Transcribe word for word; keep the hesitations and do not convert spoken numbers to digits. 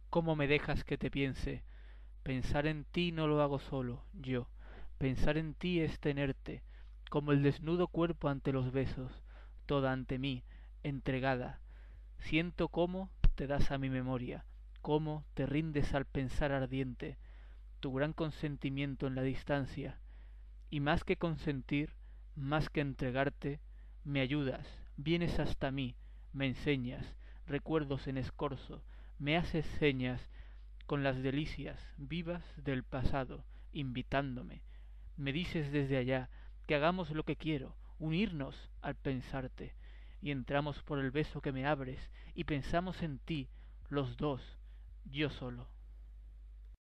¿Cómo me dejas que te piense? Pensar en ti no lo hago solo, yo. Pensar en ti es tenerte, como el desnudo cuerpo ante los besos, toda ante mí, entregada. Siento cómo te das a mi memoria, cómo te rindes al pensar ardiente, tu gran consentimiento en la distancia, y más que consentir, más que entregarte, me ayudas, vienes hasta mí, me enseñas recuerdos en escorzo, me haces señas con las delicias vivas del pasado, invitándome. Me dices desde allá que hagamos lo que quiero, unirnos al pensarte, y entramos por el beso que me abres, y pensamos en ti, los dos, yo solo.